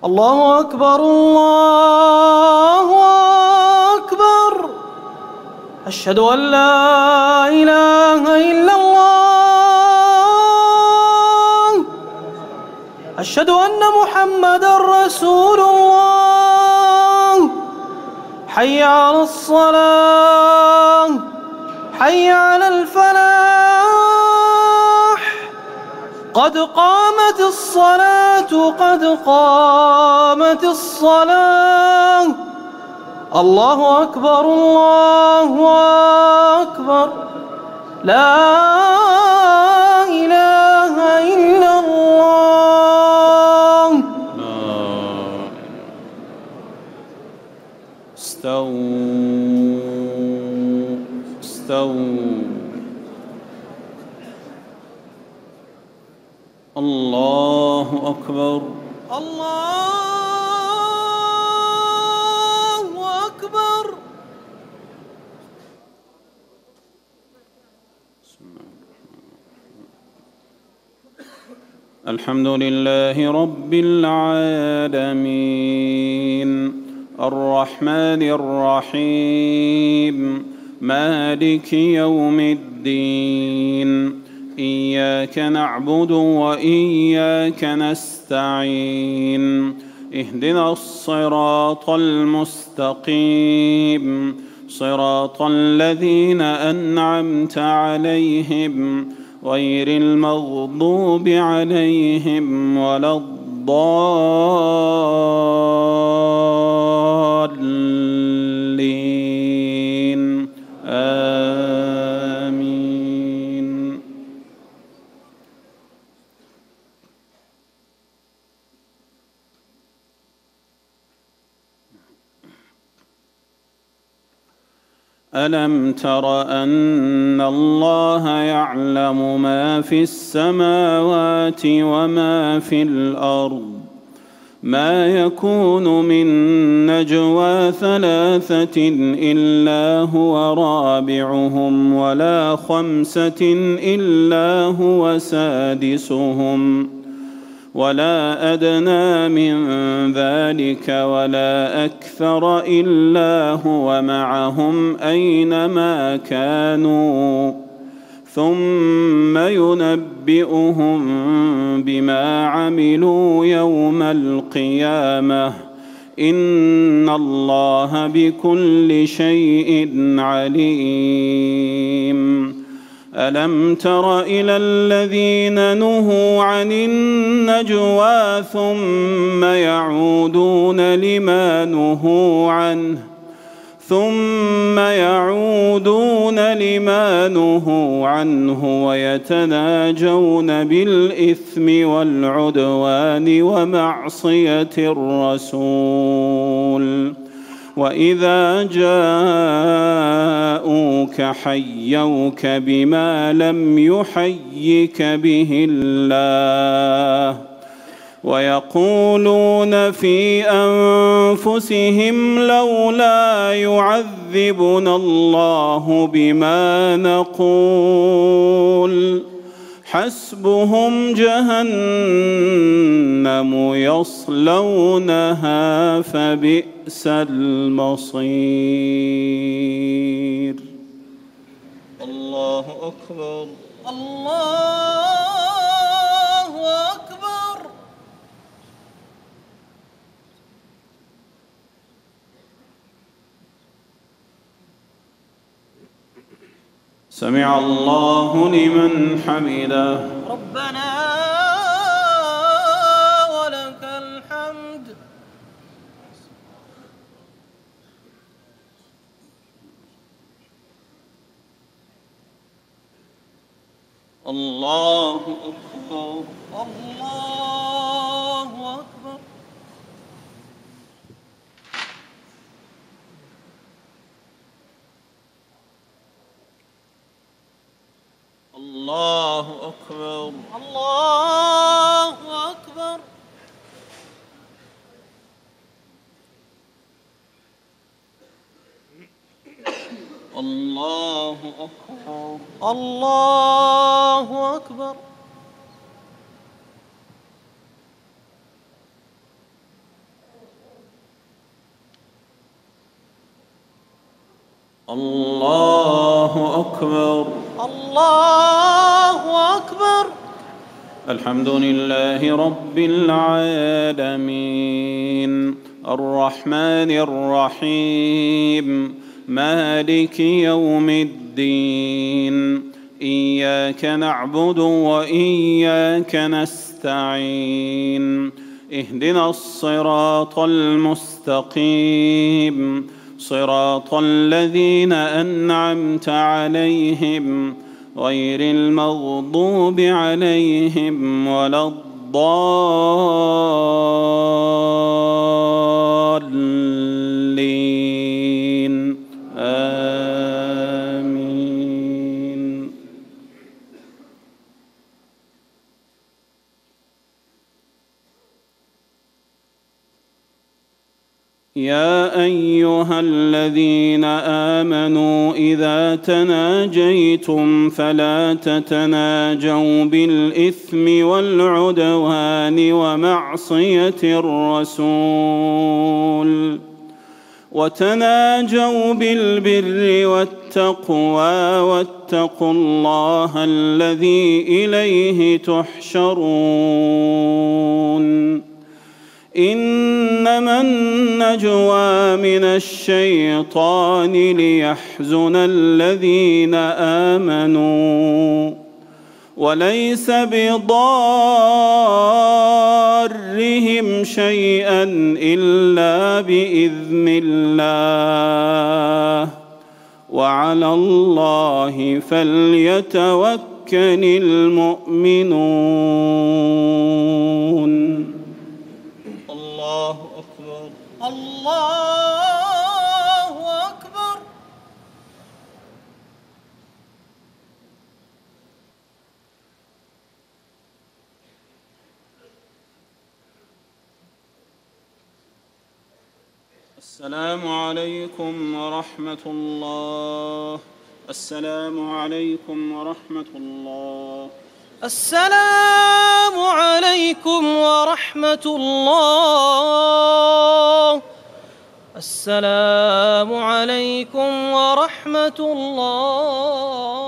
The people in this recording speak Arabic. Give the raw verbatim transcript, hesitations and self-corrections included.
الله أكبر الله أكبر. أشهد أن لا إله إلا الله. أشهد أن محمدًا رسول الله. حي على الصلاة، حي على الفلاح. قد قامت الصلاة، قد قامت الصلاة. الله أكبر الله أكبر. لا إله إلا الله. استووا استووا. الله أكبر الله أكبر. الحمد لله رب العالمين الرحمن الرحيم مالك يوم الدين. إياك نعبد وإياك نستعين. اهدنا الصراط المستقيم صراط الذين أنعمت عليهم غير المغضوب عليهم ولا الضالين. آمين. ألم تر أن الله يعلم ما في السماوات وما في الأرض؟ ما يكون من نجوى ثلاثة إلا هو رابعهم ولا خمسة إلا هو سادسهم ولا أدنى من ذلك ولا أكثر إلا هو معهم أينما كانوا ثم ينبئهم بما عملوا يوم القيامة. إن الله بكل شيء عليم. ألم تر إلى الذين نهوا عن النجوى ثم يعودون لما نهوا عنه ثم يعودون لما نهوا عنه ويتناجون بالإثم والعدوان ومعصية الرسول وإذا جاءوك حيوك بما لم يحيك به الله ويقولون في أنفسهم لولا يعذبنا الله بما نقول حسبهم جهنم يصلونها فبئس المصير. الله أكبر الله أكبر. سمع الله لمن حمده. ربنا ولك الحمد. الله أكبر الله أكبر. الله أكبر الله أكبر. الله أكبر الله أكبر. الله أكبر. الله أكبر. الحمد لله رب العالمين الرحمن الرحيم مالك يوم الدين إياك نعبد وإياك نستعين اهدنا الصراط المستقيم صراط الذين أنعمت عليهم غير المغضوب عليهم ولا الضالين آمين. يا أيها الذين آمنوا إذا تناجيتم فلا تتناجوا بالإثم والعدوان ومعصية الرسول وتناجوا بالبر والتقوى واتقوا الله الذي إليه تحشرون. إنما النجوى من الشيطان ليحزن الذين آمنوا وليس بضارهم شيئا إلا بإذن الله وعلى الله فليتوكل المؤمنون. الله أكبر. الله أكبر. السلام عليكم ورحمة الله. السلام عليكم ورحمة الله. السلام عليكم ورحمة الله. السلام عليكم ورحمة الله.